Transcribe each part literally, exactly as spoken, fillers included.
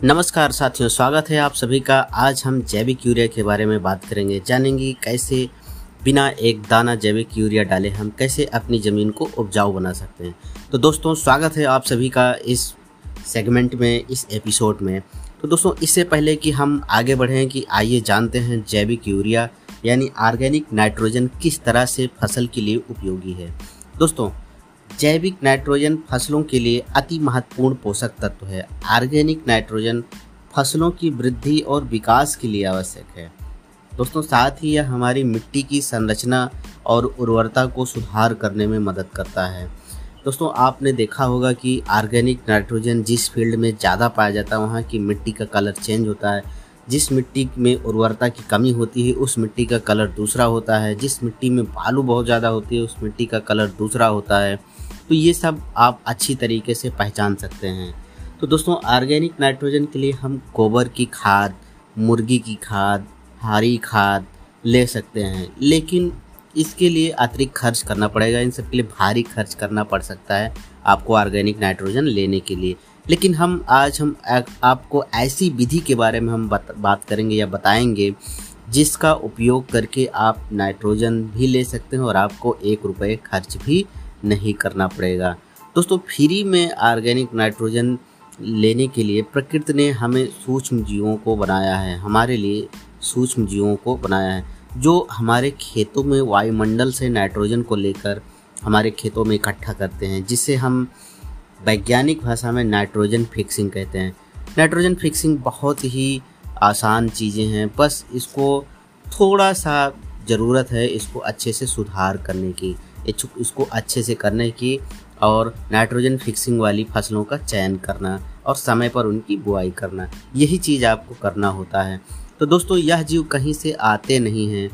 नमस्कार साथियों, स्वागत है आप सभी का। आज हम जैविक यूरिया के बारे में बात करेंगे। जानेंगे कैसे बिना एक दाना जैविक यूरिया डाले हम कैसे अपनी ज़मीन को उपजाऊ बना सकते हैं। तो दोस्तों, स्वागत है आप सभी का इस सेगमेंट में, इस एपिसोड में। तो दोस्तों, इससे पहले कि हम आगे बढ़ें कि आइए जानते हैं जैविक यूरिया यानी ऑर्गेनिक नाइट्रोजन किस तरह से फसल के लिए उपयोगी है। दोस्तों, जैविक नाइट्रोजन फसलों के लिए अति महत्वपूर्ण पोषक तत्व है। ऑर्गेनिक नाइट्रोजन फसलों की वृद्धि और विकास के लिए आवश्यक है। दोस्तों, साथ ही यह हमारी मिट्टी की संरचना और उर्वरता को सुधार करने में मदद करता है। दोस्तों, आपने देखा होगा कि ऑर्गेनिक नाइट्रोजन जिस फील्ड में ज़्यादा पाया जाता है वहाँ की मिट्टी का कलर चेंज होता है। जिस मिट्टी में उर्वरता की कमी होती है उस मिट्टी का कलर दूसरा होता है। जिस मिट्टी में बालू बहुत ज़्यादा होती है उस मिट्टी का कलर दूसरा होता है। तो ये सब आप अच्छी तरीके से पहचान सकते हैं। तो दोस्तों, ऑर्गेनिक नाइट्रोजन के लिए हम गोबर की खाद, मुर्गी की खाद, हरी खाद ले सकते हैं, लेकिन इसके लिए अतिरिक्त खर्च करना पड़ेगा। इन सब के लिए भारी खर्च करना पड़ सकता है आपको ऑर्गेनिक नाइट्रोजन लेने के लिए। लेकिन हम आज हम आपको ऐसी विधि के बारे में हम बात करेंगे या बताएंगे जिसका उपयोग करके आप नाइट्रोजन भी ले सकते हैं और आपको एक रुपये खर्च भी नहीं करना पड़ेगा। दोस्तों, फ्री में ऑर्गेनिक नाइट्रोजन लेने के लिए प्रकृति ने हमें सूक्ष्म जीवों को बनाया है, हमारे लिए सूक्ष्म जीवों को बनाया है जो हमारे खेतों में वायुमंडल से नाइट्रोजन को लेकर हमारे खेतों में इकट्ठा करते हैं, जिसे हम वैज्ञानिक भाषा में नाइट्रोजन फिक्सिंग कहते हैं। नाइट्रोजन फिक्सिंग बहुत ही आसान चीज़ें हैं, बस इसको थोड़ा सा ज़रूरत है इसको अच्छे से सुधार करने की, इसको अच्छे से करने की और नाइट्रोजन फिक्सिंग वाली फसलों का चयन करना और समय पर उनकी बुआई करना, यही चीज़ आपको करना होता है। तो दोस्तों, यह जीव कहीं से आते नहीं हैं,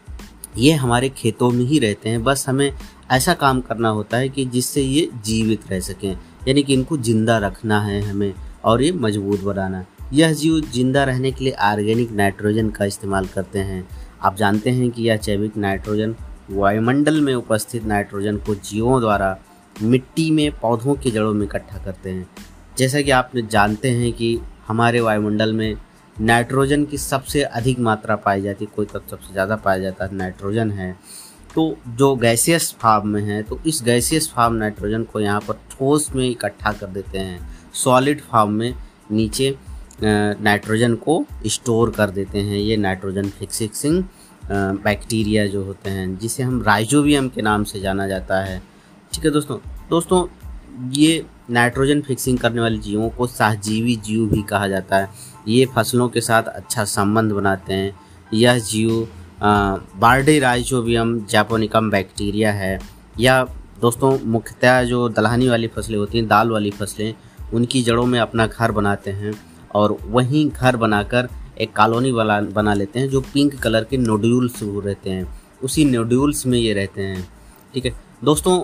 ये हमारे खेतों में ही रहते हैं। बस हमें ऐसा काम करना होता है कि जिससे ये जीवित रह सकें, यानी कि इनको ज़िंदा रखना है हमें और ये मजबूत बनाना। यह जीव जिंदा रहने के लिए ऑर्गेनिक नाइट्रोजन का इस्तेमाल करते हैं। आप जानते हैं कि यह जैविक नाइट्रोजन वायुमंडल में उपस्थित नाइट्रोजन को जीवों द्वारा मिट्टी में पौधों की जड़ों में इकट्ठा करते हैं। जैसा कि आप जानते हैं कि हमारे वायुमंडल में नाइट्रोजन की सबसे अधिक मात्रा पाई जाती है, कोई तत्व सबसे ज़्यादा पाया जाता है नाइट्रोजन है। तो जो गैसियस फॉर्म में है, तो इस गैसियस फॉर्म नाइट्रोजन को यहाँ पर ठोस में इकट्ठा कर देते हैं, सॉलिड फॉर्म में नीचे नाइट्रोजन को स्टोर कर देते हैं। ये नाइट्रोजन फिक्सिंग बैक्टीरिया जो होते हैं, जिसे हम राइजोबियम के नाम से जाना जाता है। ठीक है दोस्तों दोस्तों ये नाइट्रोजन फिक्सिंग करने वाले जीवों को सहजीवी जीव भी कहा जाता है। ये फसलों के साथ अच्छा संबंध बनाते हैं। यह जीव बार्डी राइजोबियम जैपोनिकम बैक्टीरिया है। या दोस्तों, मुख्यतः जो दलहनी वाली फसलें होती हैं, दाल वाली फसलें, उनकी जड़ों में अपना घर बनाते हैं और वहीं घर बनाकर एक कॉलोनी बना बना लेते हैं जो पिंक कलर के नोड्यूल्स रहते हैं, उसी नोड्यूल्स में ये रहते हैं। ठीक है दोस्तों,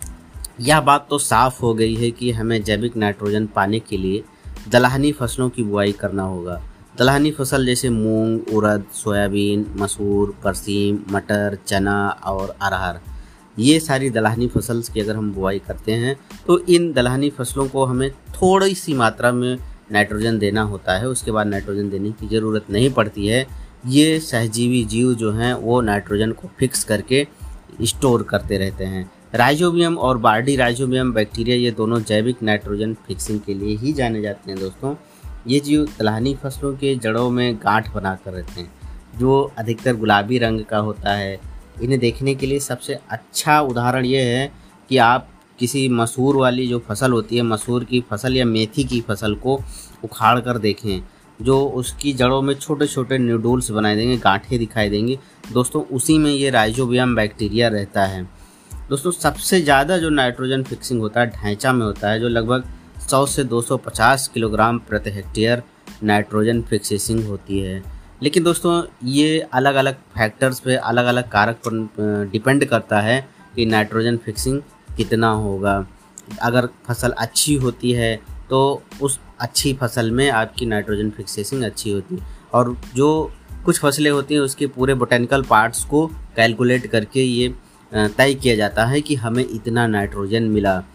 यह बात तो साफ़ हो गई है कि हमें जैविक नाइट्रोजन पाने के लिए दलहनी फसलों की बुआई करना होगा। दलहनी फसल जैसे मूंग, उड़द, सोयाबीन, मसूर, बरसीम, मटर, चना और अरहर, ये सारी दलहनी फसल की अगर हम बुआई करते हैं तो इन दलहनी फसलों को हमें थोड़ी सी मात्रा में नाइट्रोजन देना होता है। उसके बाद नाइट्रोजन देने की ज़रूरत नहीं पड़ती है। ये सहजीवी जीव जो हैं वो नाइट्रोजन को फिक्स करके स्टोर करते रहते हैं। राइजोबियम और बार्डी राइजोबियम बैक्टीरिया, ये दोनों जैविक नाइट्रोजन फिक्सिंग के लिए ही जाने जाते हैं। दोस्तों, ये जीव दलहनी फसलों के जड़ों में गांठ बना कर रहते हैं, जो अधिकतर गुलाबी रंग का होता है। इन्हें देखने के लिए सबसे अच्छा उदाहरण ये है कि आप किसी मसूर वाली जो फसल होती है, मसूर की फसल या मेथी की फसल को उखाड़ कर देखें, जो उसकी जड़ों में छोटे छोटे न्यूडल्स बनाए देंगे, गांठें दिखाई देंगी। दोस्तों, उसी में ये राइजोबियम बैक्टीरिया रहता है। दोस्तों, सबसे ज़्यादा जो नाइट्रोजन फिक्सिंग होता है ढैंचा में होता है, जो लगभग सौ से दो सौ पचास किलोग्राम प्रति हेक्टेयर नाइट्रोजन फिक्सिंग होती है। लेकिन दोस्तों, ये अलग अलग फैक्टर्स पे, अलग अलग कारक पर डिपेंड करता है कि नाइट्रोजन फिक्सिंग कितना होगा। अगर फसल अच्छी होती है तो उस अच्छी फसल में आपकी नाइट्रोजन फिक्सेसिंग अच्छी होती है, और जो कुछ फसलें होती हैं उसके पूरे बोटेनिकल पार्ट्स को कैलकुलेट करके ये तय किया जाता है कि हमें इतना नाइट्रोजन मिला।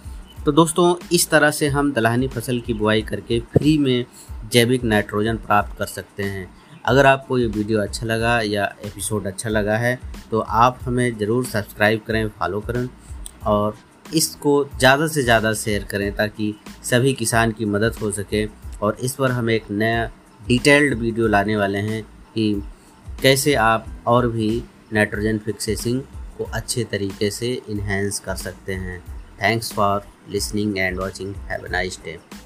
तो दोस्तों इस तरह से हम दलहनी फसल की बुआई करके फ्री में जैविक नाइट्रोजन प्राप्त कर सकते हैं। अगर आपको ये वीडियो अच्छा लगा या एपिसोड अच्छा लगा है तो आप हमें ज़रूर सब्सक्राइब करें, फॉलो करें और इसको ज़्यादा से ज़्यादा शेयर करें ताकि सभी किसान की मदद हो सके। और इस पर हम एक नया डिटेल्ड वीडियो लाने वाले हैं कि कैसे आप और भी नाइट्रोजन फिक्सेसिंग को अच्छे तरीके से इन्हेंस कर सकते हैं। Thanks for listening and watching. Have a nice day.